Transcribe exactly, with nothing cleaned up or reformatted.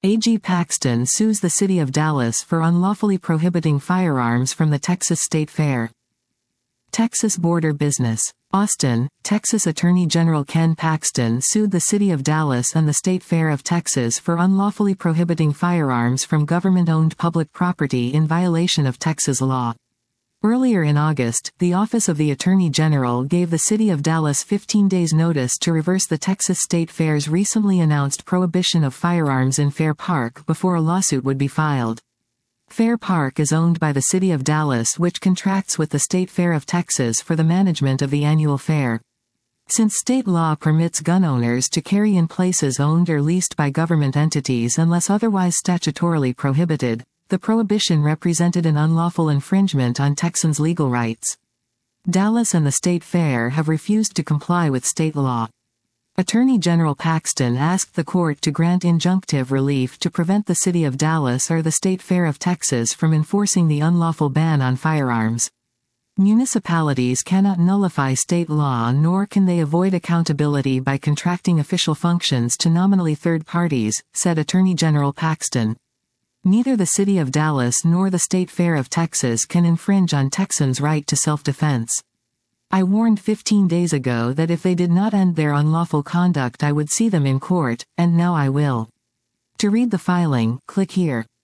A G Paxton sues the City of Dallas for unlawfully prohibiting firearms from the Texas State Fair. Texas Border Business. Austin, Texas Attorney General Ken Paxton sued the City of Dallas and the State Fair of Texas for unlawfully prohibiting firearms from government-owned public property in violation of Texas law. Earlier in August, the Office of the Attorney General gave the City of Dallas fifteen days notice to reverse the Texas State Fair's recently announced prohibition of firearms in Fair Park before a lawsuit would be filed. Fair Park is owned by the City of Dallas, which contracts with the State Fair of Texas for the management of the annual fair. Since state law permits gun owners to carry in places owned or leased by government entities unless otherwise statutorily prohibited, the prohibition represented an unlawful infringement on Texans' legal rights. Dallas and the State Fair have refused to comply with state law. Attorney General Paxton asked the court to grant injunctive relief to prevent the City of Dallas or the State Fair of Texas from enforcing the unlawful ban on firearms. Municipalities cannot nullify state law, nor can they avoid accountability by contracting official functions to nominally third parties, said Attorney General Paxton. Neither the City of Dallas nor the State Fair of Texas can infringe on Texans' right to self-defense. I warned fifteen days ago that if they did not end their unlawful conduct I would see them in court, and now I will. To read the filing, click here.